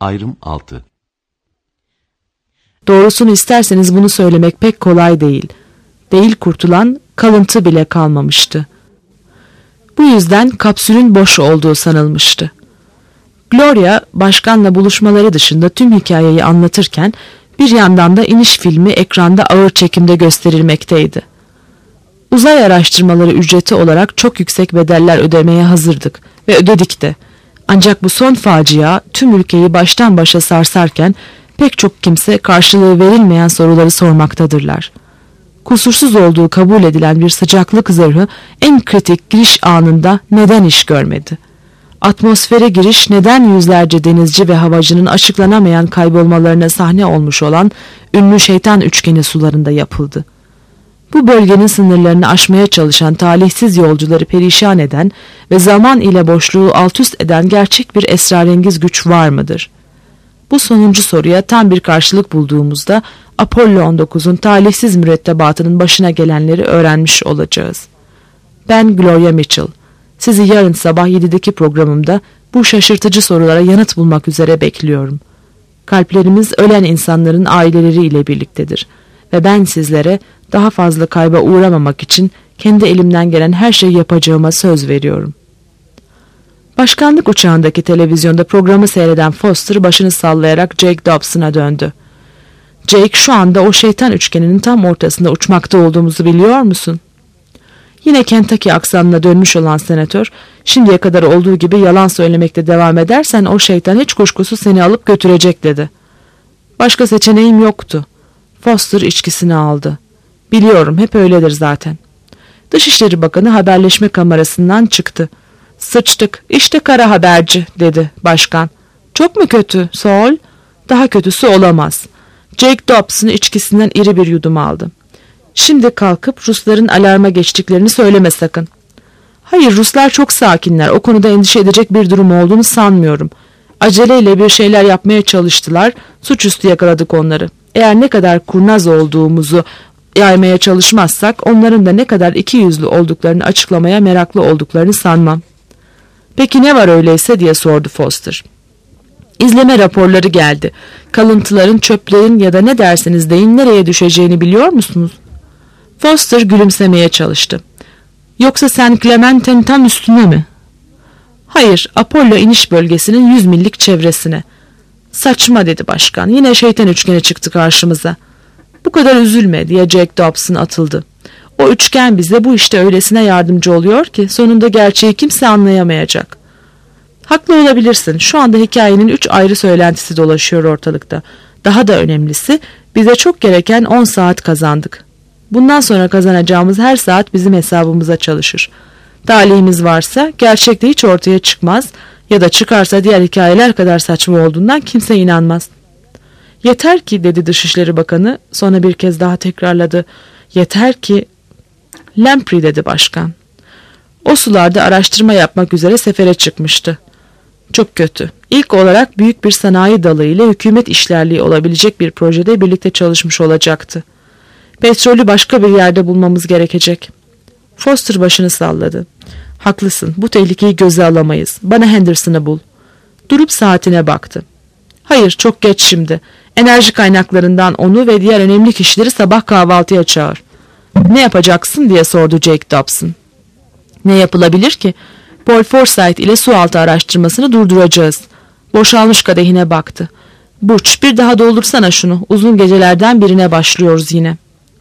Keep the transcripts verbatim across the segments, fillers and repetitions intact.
Ayrım altı. Doğrusunu isterseniz bunu söylemek pek kolay değil. Değil kurtulan, kalıntı bile kalmamıştı. Bu yüzden kapsülün boş olduğu sanılmıştı. Gloria, başkanla buluşmaları dışında tüm hikayeyi anlatırken bir yandan da iniş filmi ekranda ağır çekimde gösterilmekteydi. Uzay araştırmaları ücreti olarak çok yüksek bedeller ödemeye hazırdık ve ödedik de. Ancak bu son facia tüm ülkeyi baştan başa sarsarken pek çok kimse karşılığı verilmeyen soruları sormaktadırlar. Kusursuz olduğu kabul edilen bir sıcaklık zırhı en kritik giriş anında neden iş görmedi? Atmosfere giriş neden yüzlerce denizci ve havacının açıklanamayan kaybolmalarına sahne olmuş olan ünlü şeytan üçgeni sularında yapıldı? Bu bölgenin sınırlarını aşmaya çalışan talihsiz yolcuları perişan eden ve zaman ile boşluğu alt üst eden gerçek bir esrarengiz güç var mıdır? Bu sonuncu soruya tam bir karşılık bulduğumuzda Apollo on dokuzun talihsiz mürettebatının başına gelenleri öğrenmiş olacağız. Ben Gloria Mitchell. Sizi yarın sabah yedideki programımda bu şaşırtıcı sorulara yanıt bulmak üzere bekliyorum. Kalplerimiz ölen insanların aileleriyle birliktedir ve ben sizlere daha fazla kayba uğramamak için kendi elimden gelen her şeyi yapacağıma söz veriyorum. Başkanlık uçağındaki televizyonda programı seyreden Foster başını sallayarak Jake Dobson'a döndü. Jake, şu anda o şeytan üçgeninin tam ortasında uçmakta olduğumuzu biliyor musun? Yine Kentucky aksanına dönmüş olan senatör, şimdiye kadar olduğu gibi yalan söylemekte devam edersen o şeytan hiç kuşkusuz seni alıp götürecek dedi. Başka seçeneğim yoktu. Foster içkisini aldı. Biliyorum, hep öyledir zaten. Dışişleri Bakanı haberleşme kamerasından çıktı. Sıçtık, işte kara haberci dedi başkan. Çok mu kötü, Saul? Daha kötüsü olamaz. Jake Dobson içkisinden iri bir yudum aldı. Şimdi kalkıp Rusların alarma geçtiklerini söyleme sakın. Hayır, Ruslar çok sakinler. O konuda endişe edecek bir durum olduğunu sanmıyorum. Aceleyle bir şeyler yapmaya çalıştılar. Suçüstü yakaladık onları. Eğer ne kadar kurnaz olduğumuzu yaymaya çalışmazsak onların da ne kadar ikiyüzlü olduklarını açıklamaya meraklı olduklarını sanmam. Peki ne var öyleyse diye sordu Foster. İzleme raporları geldi. Kalıntıların, çöplerin ya da ne derseniz deyin nereye düşeceğini biliyor musunuz? Foster gülümsemeye çalıştı. Yoksa San Clemente'nin tam üstüne mi? Hayır, Apollo iniş bölgesinin yüz millik çevresine. Saçma dedi başkan. Yine şeytan üçgeni çıktı karşımıza. Bu kadar üzülme diye Jack Dobson atıldı. O üçgen bize bu işte öylesine yardımcı oluyor ki sonunda gerçeği kimse anlayamayacak. Haklı olabilirsin. Şu anda hikayenin üç ayrı söylentisi dolaşıyor ortalıkta. Daha da önemlisi bize çok gereken on saat kazandık. Bundan sonra kazanacağımız her saat bizim hesabımıza çalışır. Talihimiz varsa gerçek de hiç ortaya çıkmaz ya da çıkarsa diğer hikayeler kadar saçma olduğundan kimse inanmaz. Yeter ki dedi Dışişleri Bakanı, sonra bir kez daha tekrarladı. Yeter ki... Lamprey dedi başkan. O sularda araştırma yapmak üzere sefere çıkmıştı. Çok kötü. İlk olarak büyük bir sanayi dalı ile hükümet işlerliği olabilecek bir projede birlikte çalışmış olacaktı. Petrolü başka bir yerde bulmamız gerekecek. Foster başını salladı. Haklısın, bu tehlikeyi göze alamayız. Bana Henderson'ı bul. Durup saatine baktı. Hayır, çok geç şimdi. Enerji kaynaklarından onu ve diğer önemli kişileri sabah kahvaltıya çağır. Ne yapacaksın diye sordu Jake Dobson. Ne yapılabilir ki? Paul Forsyth ile sualtı araştırmasını durduracağız. Boşalmış kadehine baktı. Burç, bir daha doldursana şunu. Uzun gecelerden birine başlıyoruz yine.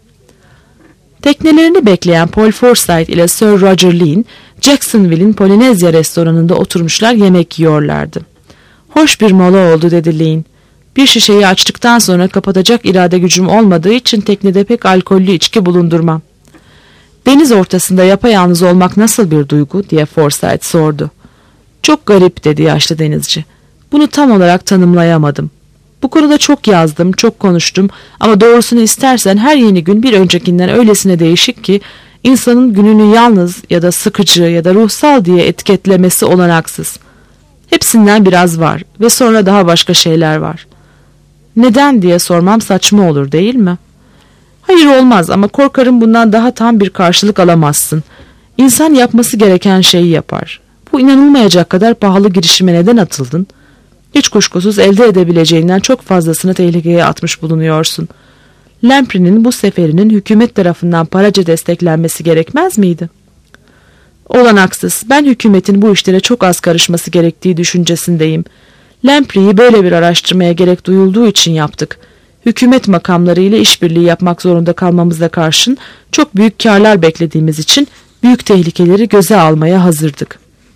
Teknelerini bekleyen Paul Forsyth ile Sir Roger Lean, Jacksonville'in Polinezya restoranında oturmuşlar yemek yiyorlardı. Hoş bir mola oldu dedi Lean. Bir şişeyi açtıktan sonra kapatacak irade gücüm olmadığı için teknede pek alkollü içki bulundurmam. Deniz ortasında yapayalnız olmak nasıl bir duygu diye Forsyth sordu. Çok garip dedi yaşlı denizci. Bunu tam olarak tanımlayamadım. Bu konuda çok yazdım, çok konuştum ama doğrusunu istersen her yeni gün bir öncekinden öylesine değişik ki insanın gününü yalnız ya da sıkıcı ya da ruhsal diye etiketlemesi olanaksız. Hepsinden biraz var ve sonra daha başka şeyler var. Neden diye sormam saçma olur değil mi? Hayır olmaz ama korkarım bundan daha tam bir karşılık alamazsın. İnsan yapması gereken şeyi yapar. Bu inanılmayacak kadar pahalı girişime neden atıldın? Hiç kuşkusuz elde edebileceğinden çok fazlasını tehlikeye atmış bulunuyorsun. Lamprey'nin bu seferinin hükümet tarafından paraca desteklenmesi gerekmez miydi? Olanaksız. Ben hükümetin bu işlere çok az karışması gerektiği düşüncesindeyim. Lamprey'i böyle bir araştırmaya gerek duyulduğu için yaptık. Hükümet makamları ile işbirliği yapmak zorunda kalmamıza karşın çok büyük karlar beklediğimiz için büyük tehlikeleri göze almaya hazırdık.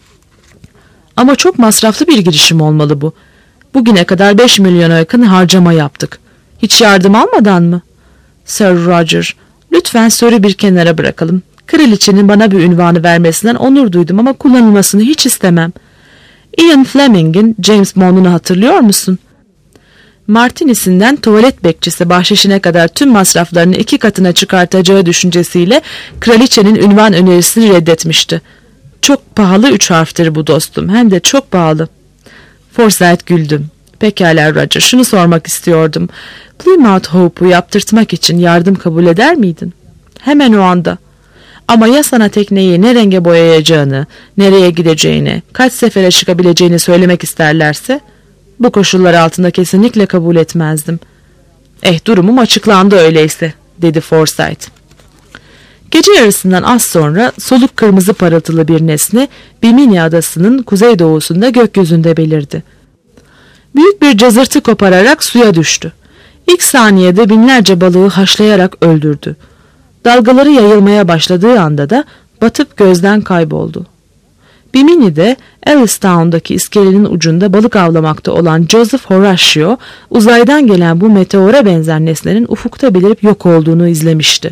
Ama çok masraflı bir girişim olmalı bu. Bugüne kadar beş milyona yakın harcama yaptık. Hiç yardım almadan mı? Sir Roger, lütfen soru bir kenara bırakalım. Kraliçenin bana bir ünvanı vermesinden onur duydum ama kullanılmasını hiç istemem. Ian Fleming'in James Bond'unu hatırlıyor musun? Martinisinden tuvalet bekçisi bahşişine kadar tüm masraflarını iki katına çıkartacağı düşüncesiyle kraliçenin ünvan önerisini reddetmişti. Çok pahalı üç harftir bu dostum, hem de çok pahalı. Forsyth güldüm. Pekala Roger, şunu sormak istiyordum. Plymouth Hope'u yaptırtmak için yardım kabul eder miydin? Hemen o anda. Ama ya sana tekneyi ne renge boyayacağını, nereye gideceğini, kaç sefere çıkabileceğini söylemek isterlerse, bu koşullar altında kesinlikle kabul etmezdim. Eh, durumum açıklandı öyleyse, dedi Forsyth. Gece yarısından az sonra soluk kırmızı parıltılı bir nesne Bimini adasının kuzeydoğusunda gökyüzünde belirdi. Büyük bir cazırtı kopararak suya düştü. İlk saniyede binlerce balığı haşlayarak öldürdü. Dalgaları yayılmaya başladığı anda da batıp gözden kayboldu. Bimini'de Ellistown'daki iskelenin ucunda balık avlamakta olan Joseph Horatio, uzaydan gelen bu meteora benzer nesnenin ufukta belirip yok olduğunu izlemişti.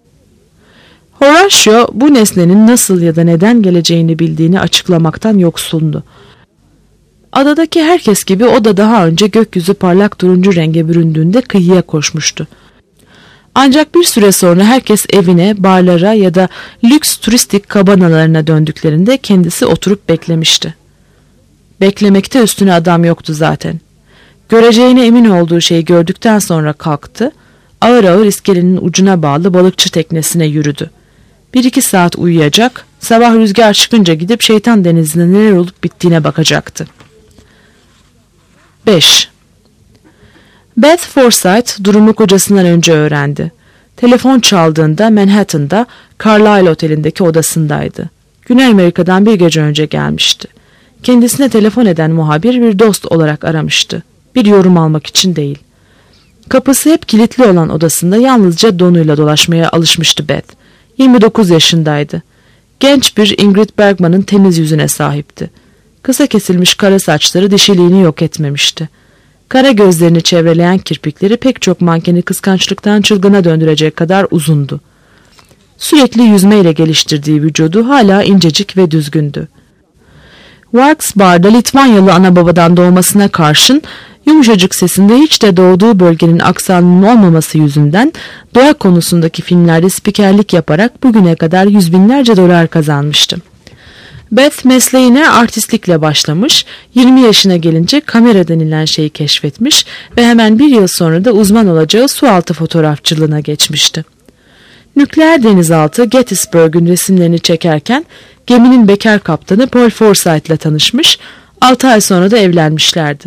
Horatio bu nesnenin nasıl ya da neden geleceğini bildiğini açıklamaktan yoksundu. Adadaki herkes gibi o da daha önce gökyüzü parlak turuncu renge büründüğünde kıyıya koşmuştu. Ancak bir süre sonra herkes evine, barlara ya da lüks turistik kabanalarına döndüklerinde kendisi oturup beklemişti. Beklemekte üstüne adam yoktu zaten. Göreceğine emin olduğu şeyi gördükten sonra kalktı, ağır ağır iskelenin ucuna bağlı balıkçı teknesine yürüdü. Bir iki saat uyuyacak, sabah rüzgar çıkınca gidip Şeytan Denizi'nde neler olup bittiğine bakacaktı. beş. Beth Forsyth durumu kocasından önce öğrendi. Telefon çaldığında Manhattan'da Carlisle Oteli'ndeki odasındaydı. Güney Amerika'dan bir gece önce gelmişti. Kendisine telefon eden muhabir bir dost olarak aramıştı. Bir yorum almak için değil. Kapısı hep kilitli olan odasında yalnızca donuyla dolaşmaya alışmıştı Beth. yirmi dokuz yaşındaydı. Genç bir Ingrid Bergman'ın temiz yüzüne sahipti. Kısa kesilmiş kara saçları dişiliğini yok etmemişti. Kara gözlerini çevreleyen kirpikleri pek çok mankeni kıskançlıktan çılgına döndürecek kadar uzundu. Sürekli yüzmeyle geliştirdiği vücudu hala incecik ve düzgündü. Wilkes Barr'da Litvanyalı ana babadan doğmasına karşın yumuşacık sesinde hiç de doğduğu bölgenin aksanının olmaması yüzünden doğa konusundaki filmlerde spikerlik yaparak bugüne kadar yüz binlerce dolar kazanmıştı. Beth mesleğine artistlikle başlamış, yirmi yaşına gelince kamera denilen şeyi keşfetmiş ve hemen bir yıl sonra da uzman olacağı sualtı fotoğrafçılığına geçmişti. Nükleer denizaltı Gettysburg'un resimlerini çekerken geminin bekar kaptanı Paul Forsyth ile tanışmış, altı ay sonra da evlenmişlerdi.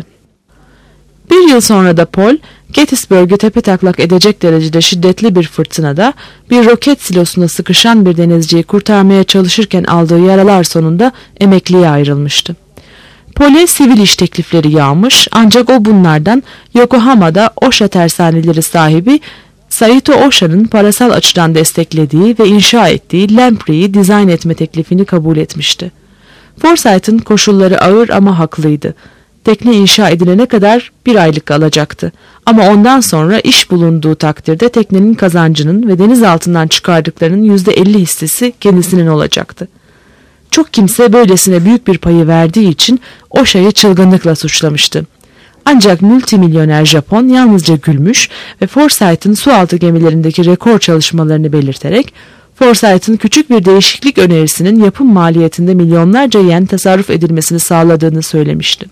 Bir yıl sonra da Paul, Gettysburg'u tepetaklak edecek derecede şiddetli bir fırtınada bir roket silosuna sıkışan bir denizciyi kurtarmaya çalışırken aldığı yaralar sonunda emekliye ayrılmıştı. Paul'e sivil iş teklifleri yağmış, ancak o bunlardan Yokohama'da Osha tersaneleri sahibi Saito Osha'nın parasal açıdan desteklediği ve inşa ettiği Lamprey'i dizayn etme teklifini kabul etmişti. Forsyth'ın koşulları ağır ama haklıydı. Tekne inşa edilene kadar bir aylık alacaktı. Ama ondan sonra iş bulunduğu takdirde teknenin kazancının ve deniz altından çıkardıklarının yüzde elli hissesi kendisinin olacaktı. Çok kimse böylesine büyük bir payı verdiği için Osha'yı çılgınlıkla suçlamıştı. Ancak multimilyoner Japon yalnızca gülmüş ve Forsyth'ın sualtı gemilerindeki rekor çalışmalarını belirterek Forsyth'ın küçük bir değişiklik önerisinin yapım maliyetinde milyonlarca yen tasarruf edilmesini sağladığını söylemişti.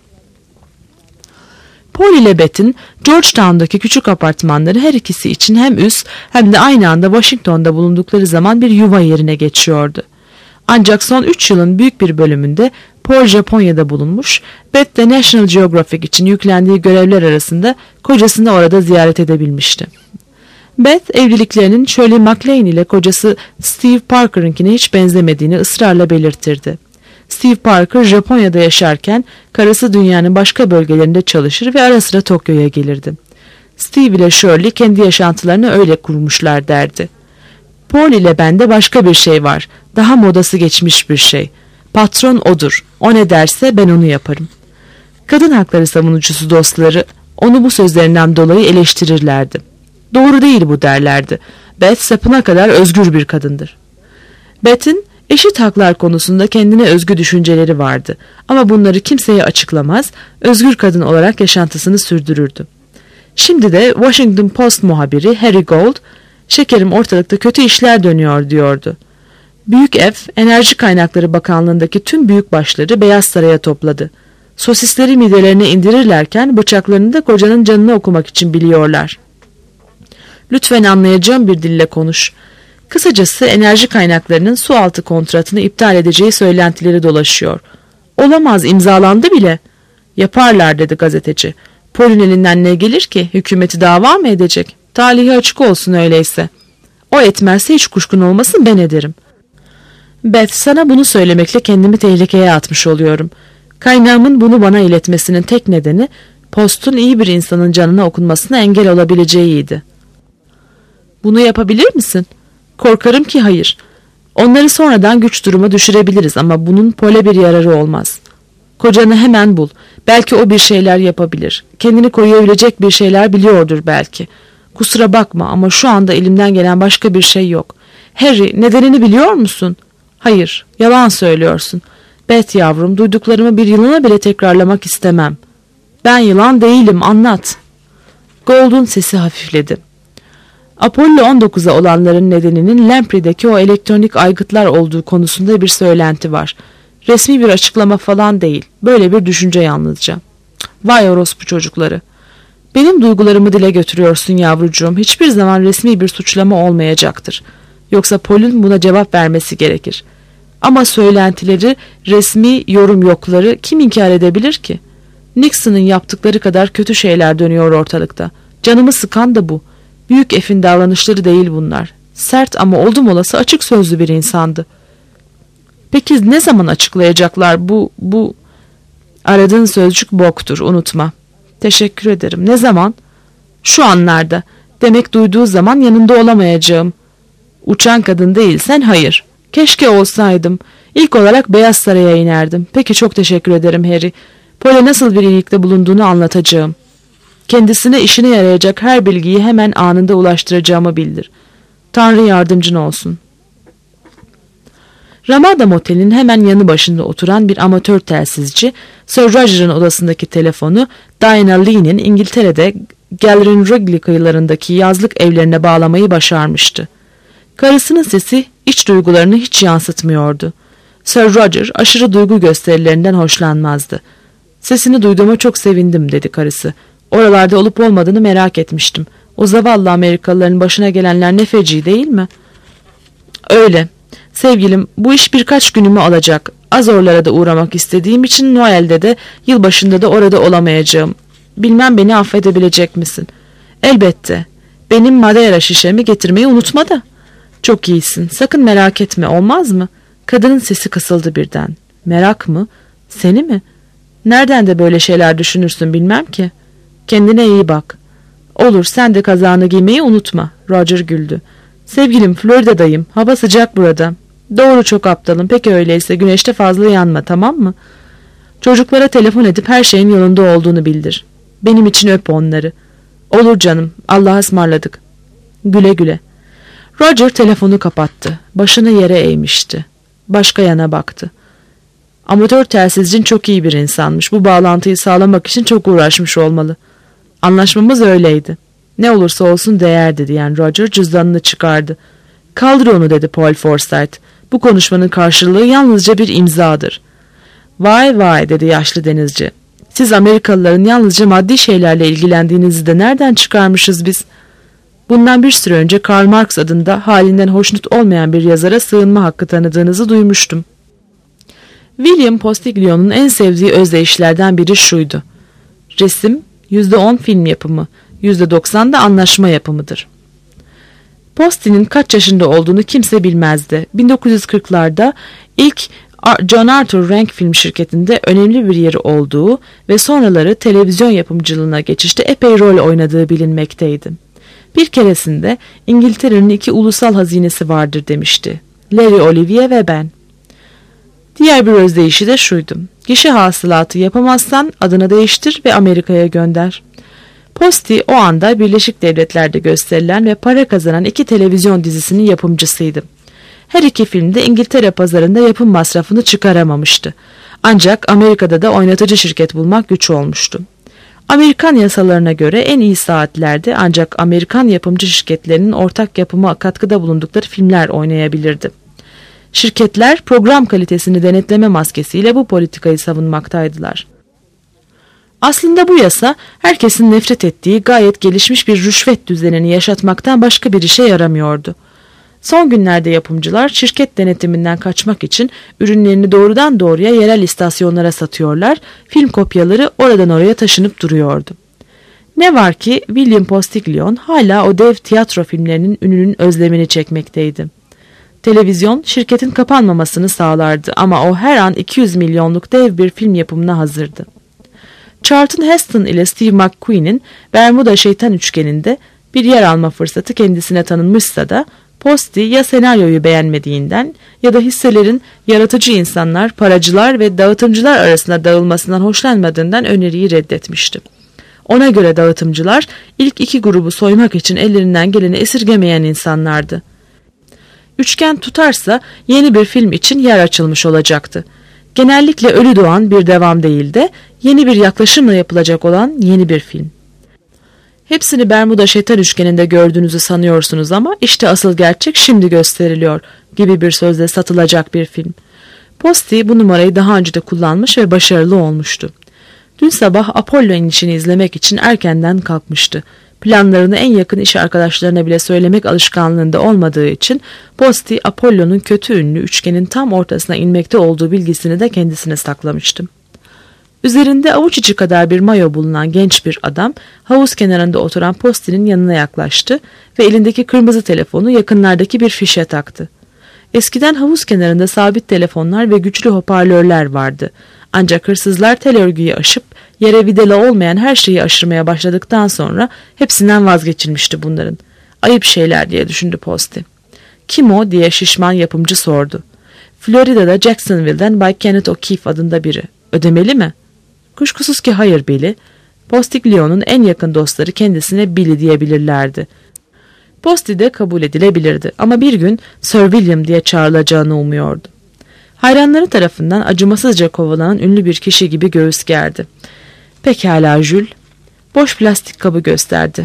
Paul ile Beth'in Georgetown'daki küçük apartmanları her ikisi için hem üst hem de aynı anda Washington'da bulundukları zaman bir yuva yerine geçiyordu. Ancak son üç yılın büyük bir bölümünde Paul Japonya'da bulunmuş, Beth de National Geographic için yüklendiği görevler arasında kocasını orada ziyaret edebilmişti. Beth, evliliklerinin Shirley MacLaine ile kocası Steve Parker'ınkine hiç benzemediğini ısrarla belirtirdi. Steve Parker, Japonya'da yaşarken karısı dünyanın başka bölgelerinde çalışır ve ara sıra Tokyo'ya gelirdi. Steve ile Shirley kendi yaşantılarını öyle kurmuşlar derdi. Paul ile bende başka bir şey var, daha modası geçmiş bir şey. Patron odur, o ne derse ben onu yaparım. Kadın hakları savunucusu dostları onu bu sözlerinden dolayı eleştirirlerdi. Doğru değil bu derlerdi. Beth sapına kadar özgür bir kadındır. Beth'in eşit haklar konusunda kendine özgü düşünceleri vardı ama bunları kimseye açıklamaz, özgür kadın olarak yaşantısını sürdürürdü. Şimdi de Washington Post muhabiri Harry Gold, "Şekerim, ortalıkta kötü işler dönüyor," diyordu. Büyük Ev, Enerji Kaynakları Bakanlığı'ndaki tüm büyükbaşları Beyaz Saray'a topladı. Sosisleri midelerine indirirlerken bıçaklarını da kocanın canını okumak için biliyorlar. Lütfen anlayacağım bir dille konuş. Kısacası enerji kaynaklarının su altı kontratını iptal edeceği söylentileri dolaşıyor. Olamaz, imzalandı bile. Yaparlar, dedi gazeteci. Paul'ün elinden ne gelir ki? Hükümeti dava mı edecek? Talihi açık olsun öyleyse. O etmezse hiç kuşkun olmasın, ben ederim. Beth, sana bunu söylemekle kendimi tehlikeye atmış oluyorum. Kaynağımın bunu bana iletmesinin tek nedeni Post'un iyi bir insanın canına okunmasına engel olabileceğiydi. Bunu yapabilir misin? Korkarım ki hayır. Onları sonradan güç duruma düşürebiliriz ama bunun Paul'e bir yararı olmaz. Kocanı hemen bul. Belki o bir şeyler yapabilir. Kendini koruyabilecek bir şeyler biliyordur belki. Kusura bakma ama şu anda elimden gelen başka bir şey yok. Harry, nedenini biliyor musun? Hayır, yalan söylüyorsun. Beth yavrum, duyduklarımı bir yılına bile tekrarlamak istemem. Ben yılan değilim, anlat. Gold'un sesi hafifledi. Apollo on dokuza olanların nedeninin Lamprey'deki o elektronik aygıtlar olduğu konusunda bir söylenti var. Resmi bir açıklama falan değil. Böyle bir düşünce yalnızca. Vay orospu çocukları. Benim duygularımı dile götürüyorsun yavrucuğum. Hiçbir zaman resmi bir suçlama olmayacaktır. Yoksa Paul'un buna cevap vermesi gerekir. Ama söylentileri, resmi yorum yokları kim inkar edebilir ki? Nixon'ın yaptıkları kadar kötü şeyler dönüyor ortalıkta. Canımı sıkan da bu. Büyük F'in davranışları değil bunlar. Sert ama oldum olası açık sözlü bir insandı. Peki ne zaman açıklayacaklar bu, bu... Aradığın sözcük boktur, unutma. Teşekkür ederim. Ne zaman? Şu anlarda. Demek duyduğu zaman yanında olamayacağım. Uçan kadın değilsen hayır. Keşke olsaydım. İlk olarak Beyaz Saray'a inerdim. Peki, çok teşekkür ederim Harry. Paul'e nasıl bir iyilikte bulunduğunu anlatacağım. Kendisine işine yarayacak her bilgiyi hemen anında ulaştıracağımı bildir. Tanrı yardımcın olsun. Ramada Motel'in hemen yanı başında oturan bir amatör telsizci, Sir Roger'ın odasındaki telefonu Diana Lee'nin İngiltere'de Galerin Wrigley kıyılarındaki yazlık evlerine bağlamayı başarmıştı. Karısının sesi iç duygularını hiç yansıtmıyordu. Sir Roger aşırı duygu gösterilerinden hoşlanmazdı. "Sesini duyduğuma çok sevindim," dedi karısı. "Oralarda olup olmadığını merak etmiştim. O zavallı Amerikalıların başına gelenler ne feci değil mi?" "Öyle. Sevgilim, bu iş birkaç günümü alacak. Az oralara da uğramak istediğim için Noel'de de yılbaşında da orada olamayacağım. Bilmem beni affedebilecek misin?" "Elbette. Benim Madeira şişemi getirmeyi unutma da." "Çok iyisin. Sakın merak etme, olmaz mı?" Kadının sesi kısıldı birden. "Merak mı? Seni mi? Nereden de böyle şeyler düşünürsün bilmem ki. Kendine iyi bak." "Olur, sen de kazağını giymeyi unutma." Roger güldü. "Sevgilim, Florida'dayım. Hava sıcak burada." "Doğru, çok aptalım. Peki öyleyse güneşte fazla yanma, tamam mı? Çocuklara telefon edip her şeyin yolunda olduğunu bildir. Benim için öp onları." "Olur canım. Allah'a ısmarladık." "Güle güle." Roger telefonu kapattı. Başını yere eğmişti. Başka yana baktı. Amatör telsizcin çok iyi bir insanmış. Bu bağlantıyı sağlamak için çok uğraşmış olmalı. Anlaşmamız öyleydi. "Ne olursa olsun değerdi," diyen Roger cüzdanını çıkardı. "Kaldır onu," dedi Paul Forsyth. "Bu konuşmanın karşılığı yalnızca bir imzadır." "Vay vay," dedi yaşlı denizci. "Siz Amerikalıların yalnızca maddi şeylerle ilgilendiğinizi de nereden çıkarmışız biz?" Bundan bir süre önce Karl Marx adında halinden hoşnut olmayan bir yazara sığınma hakkı tanıdığınızı duymuştum. William Postiglione'un en sevdiği özdeyişlerden biri şuydu: resim yüzde on film yapımı, yüzde doksan da anlaşma yapımıdır. Posti'nin kaç yaşında olduğunu kimse bilmezdi. bin dokuz yüz kırklarda ilk John Arthur Rank Film Şirketi'nde önemli bir yeri olduğu ve sonraları televizyon yapımcılığına geçişte epey rol oynadığı bilinmekteydi. Bir keresinde İngiltere'nin iki ulusal hazinesi vardır demişti: Larry Olivier ve ben. Diğer bir özdeyişi de şuydu: gişe hasılatı yapamazsan adını değiştir ve Amerika'ya gönder. Posti o anda Birleşik Devletler'de gösterilen ve para kazanan iki televizyon dizisinin yapımcısıydı. Her iki filmde İngiltere pazarında yapım masrafını çıkaramamıştı. Ancak Amerika'da da oynatıcı şirket bulmak güç olmuştu. Amerikan yasalarına göre en iyi saatlerde ancak Amerikan yapımcı şirketlerinin ortak yapıma katkıda bulundukları filmler oynayabilirdi. Şirketler program kalitesini denetleme maskesiyle bu politikayı savunmaktaydılar. Aslında bu yasa herkesin nefret ettiği gayet gelişmiş bir rüşvet düzenini yaşatmaktan başka bir işe yaramıyordu. Son günlerde yapımcılar şirket denetiminden kaçmak için ürünlerini doğrudan doğruya yerel istasyonlara satıyorlar, film kopyaları oradan oraya taşınıp duruyordu. Ne var ki William Postiglione hala o dev tiyatro filmlerinin ününün özlemini çekmekteydi. Televizyon şirketin kapanmamasını sağlardı ama o her an iki yüz milyonluk dev bir film yapımına hazırdı. Charlton Heston ile Steve McQueen'in Bermuda Şeytan Üçgeni'nde bir yer alma fırsatı kendisine tanınmışsa da Posti ya senaryoyu beğenmediğinden ya da hisselerin yaratıcı insanlar, paracılar ve dağıtımcılar arasında dağılmasından hoşlanmadığından öneriyi reddetmişti. Ona göre dağıtımcılar ilk iki grubu soymak için ellerinden geleni esirgemeyen insanlardı. Üçgen tutarsa yeni bir film için yer açılmış olacaktı. Genellikle ölü doğan bir devam değil de yeni bir yaklaşımla yapılacak olan yeni bir film. Hepsini Bermuda Şeytan Üçgeni'nde gördüğünüzü sanıyorsunuz ama işte asıl gerçek şimdi gösteriliyor gibi bir sözle satılacak bir film. Posti bu numarayı daha önce de kullanmış ve başarılı olmuştu. Dün sabah Apollo inişini izlemek için erkenden kalkmıştı. Planlarını en yakın iş arkadaşlarına bile söylemek alışkanlığında olmadığı için Posti Apollo'nun kötü ünlü üçgenin tam ortasına inmekte olduğu bilgisini de kendisine saklamıştı. Üzerinde avuç içi kadar bir mayo bulunan genç bir adam havuz kenarında oturan Posti'nin yanına yaklaştı ve elindeki kırmızı telefonu yakınlardaki bir fişe taktı. Eskiden havuz kenarında sabit telefonlar ve güçlü hoparlörler vardı. Ancak hırsızlar tel örgüyü aşıp yere vidala olmayan her şeyi aşırmaya başladıktan sonra hepsinden vazgeçilmişti bunların. Ayıp şeyler diye düşündü Posti. Kim o diye şişman yapımcı sordu. Florida'da Jacksonville'den Bay Kenneth O'Keefe adında biri. Ödemeli mi? Kuşkusuz ki hayır Billy. Postiglione'un en yakın dostları kendisine Billy diyebilirlerdi. Posti de kabul edilebilirdi ama bir gün Sir William diye çağrılacağını umuyordu. Hayranları tarafından acımasızca kovalanan ünlü bir kişi gibi göğüs gerdi. Pekala Jules. Boş plastik kabı gösterdi.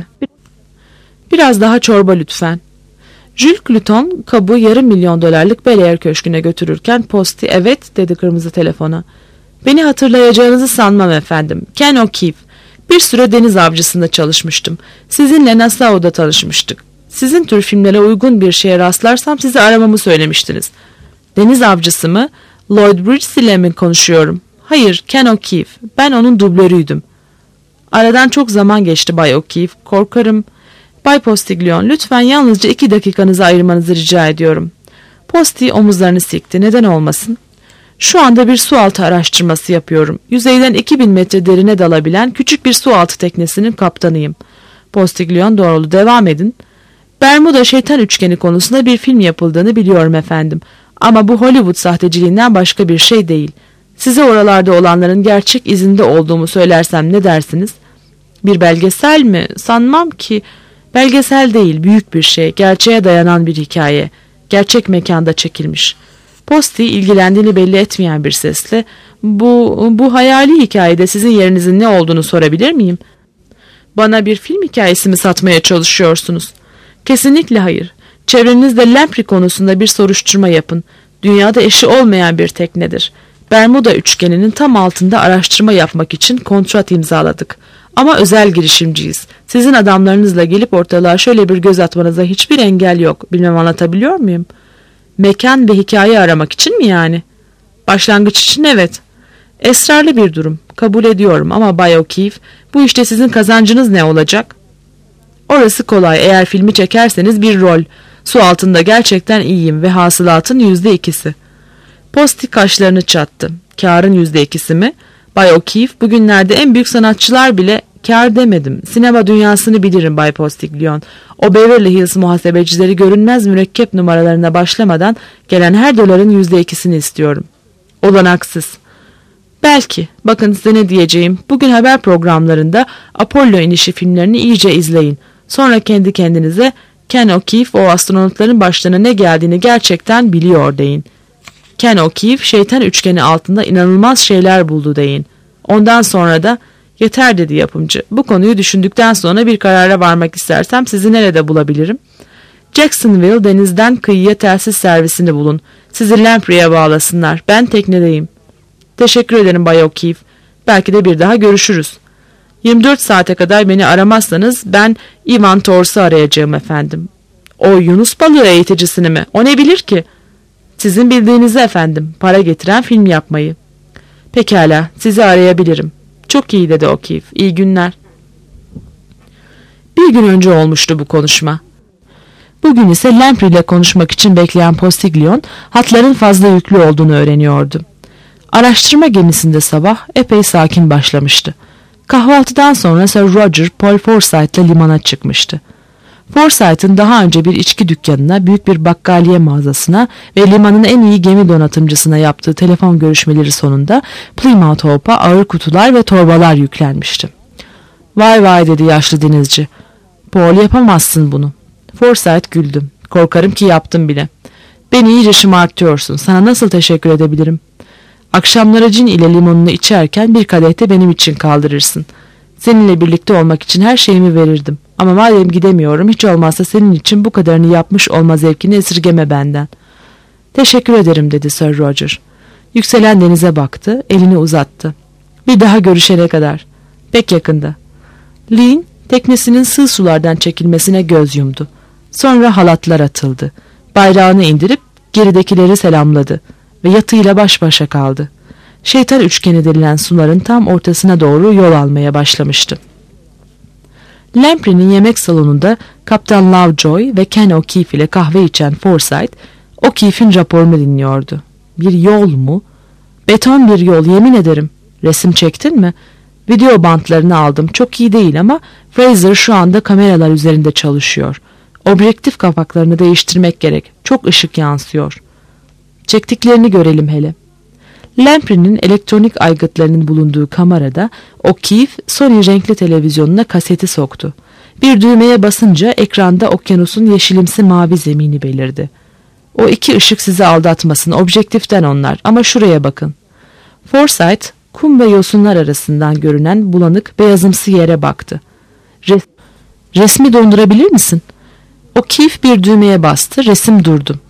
Biraz daha çorba lütfen. Jules Cluton kabı yarım milyon dolarlık Bel Air köşküne götürürken Posti evet dedi kırmızı telefona. Beni hatırlayacağınızı sanmam efendim. Ken O'Keefe. Bir süre deniz avcısında çalışmıştım. Sizinle Nassau'da tanışmıştık. Sizin tür filmlere uygun bir şeye rastlarsam sizi aramamı söylemiştiniz. Deniz avcısı mı? Lloyd Bridges ile mi konuşuyorum? Hayır, Ken O'Keefe. Ben onun dublörüydüm. Aradan çok zaman geçti Bay O'Keefe. Korkarım. Bay Postiglione, lütfen yalnızca iki dakikanızı ayırmanızı rica ediyorum. Posti omuzlarını sikti. Neden olmasın? Şu anda bir sualtı araştırması yapıyorum. Yüzeyden iki bin metre derine dalabilen küçük bir sualtı teknesinin kaptanıyım. Postiglione doğrulu devam edin. Bermuda Şeytan Üçgeni konusunda bir film yapıldığını biliyorum efendim. Ama bu Hollywood sahteciliğinden başka bir şey değil. Size oralarda olanların gerçek izinde olduğumu söylersem ne dersiniz? Bir belgesel mi? Sanmam ki. Belgesel değil, büyük bir şey. Gerçeğe dayanan bir hikaye. Gerçek mekanda çekilmiş. Posti ilgilendiğini belli etmeyen bir sesle bu, bu hayali hikayede sizin yerinizin ne olduğunu sorabilir miyim? Bana bir film hikayesi mi satmaya çalışıyorsunuz? Kesinlikle hayır. Çevrenizde Lamprey konusunda bir soruşturma yapın. Dünyada eşi olmayan bir teknedir. Bermuda üçgeninin tam altında araştırma yapmak için kontrat imzaladık. Ama özel girişimciyiz. Sizin adamlarınızla gelip ortalığa şöyle bir göz atmanıza hiçbir engel yok. Bilmem anlatabiliyor muyum? Mekan ve hikaye aramak için mi yani? Başlangıç için evet. Esrarlı bir durum. Kabul ediyorum ama Bay O'Keefe, bu işte sizin kazancınız ne olacak? Orası kolay. Eğer filmi çekerseniz bir rol. Su altında gerçekten iyiyim ve hasılatın yüzde ikisi. Postik kaşlarını çattı. Kârın yüzde ikisi mi? Bay O'Keefe, bugünlerde en büyük sanatçılar bile kâr demedim. Sinema dünyasını bilirim Bay Postiglione. O Beverly Hills muhasebecileri görünmez mürekkep numaralarına başlamadan gelen her doların yüzde ikisini istiyorum. Olanaksız. Belki. Bakın size ne diyeceğim. Bugün haber programlarında Apollo inişi filmlerini iyice izleyin. Sonra kendi kendinize Ken O'Keefe o astronotların başlarına ne geldiğini gerçekten biliyor deyin. Ken O'Keefe şeytan üçgeni altında inanılmaz şeyler buldu deyin. Ondan sonra da yeter dedi yapımcı. Bu konuyu düşündükten sonra bir karara varmak istersem sizi nerede bulabilirim? Jacksonville denizden kıyıya telsiz servisini bulun. Sizi Lamprey'e bağlasınlar. Ben teknedeyim. Teşekkür ederim Bay O'Keefe. Belki de bir daha görüşürüz. yirmi dört saate kadar beni aramazsanız ben Ivan Tors'u arayacağım efendim. O Yunus balığı eğiticisini mi? O ne bilir ki? Sizin bildiğinizi efendim. Para getiren film yapmayı. Pekala, sizi arayabilirim. Çok iyi dedi O'Keefe. İyi günler. Bir gün önce olmuştu bu konuşma. Bugün ise Lamprey ile konuşmak için bekleyen Postiglione hatların fazla yüklü olduğunu öğreniyordu. Araştırma gemisinde sabah epey sakin başlamıştı. Kahvaltıdan sonra Sir Roger, Paul Forsyth'la limana çıkmıştı. Forsyth'ın daha önce bir içki dükkanına, büyük bir bakkaliye mağazasına ve limanın en iyi gemi donatımcısına yaptığı telefon görüşmeleri sonunda Plymouth Hope'a ağır kutular ve torbalar yüklenmişti. Vay vay dedi yaşlı denizci. Paul, yapamazsın bunu. Forsyth güldü. Korkarım ki yaptım bile. Beni iyice şımartıyorsun. Sana nasıl teşekkür edebilirim? Akşamları cin ile limonunu içerken bir kadeh de benim için kaldırırsın. Seninle birlikte olmak için her şeyimi verirdim. Ama madem gidemiyorum, hiç olmazsa senin için bu kadarını yapmış olma zevkini esirgeme benden. Teşekkür ederim dedi Sir Roger. Yükselen denize baktı, elini uzattı. Bir daha görüşene kadar. Pek yakında. Lean teknesinin sığ sulardan çekilmesine göz yumdu. Sonra halatlar atıldı. Bayrağını indirip geridekileri selamladı ve yatıyla baş başa kaldı. Şeytan üçgeni denilen suların tam ortasına doğru yol almaya başlamıştı. Lamprey'nin yemek salonunda Kaptan Lovejoy ve Ken O'Keefe ile kahve içen Forsyth, O'Keefe'in raporunu dinliyordu. Bir yol mu? Beton bir yol, yemin ederim. Resim çektin mi? Video bantlarını aldım. Çok iyi değil ama Fraser şu anda kameralar üzerinde çalışıyor. Objektif kapaklarını değiştirmek gerek. Çok ışık yansıyor. Çektiklerini görelim hele. Lamprey'nin elektronik aygıtlarının bulunduğu kamerada O'Keefe Sony renkli televizyonuna kaseti soktu. Bir düğmeye basınca ekranda okyanusun yeşilimsi mavi zemini belirdi. O iki ışık sizi aldatmasın, objektiften onlar, ama şuraya bakın. Forsyth kum ve yosunlar arasından görünen bulanık beyazımsı yere baktı. Res Resmi dondurabilir misin? O'Keefe bir düğmeye bastı, resim durdu.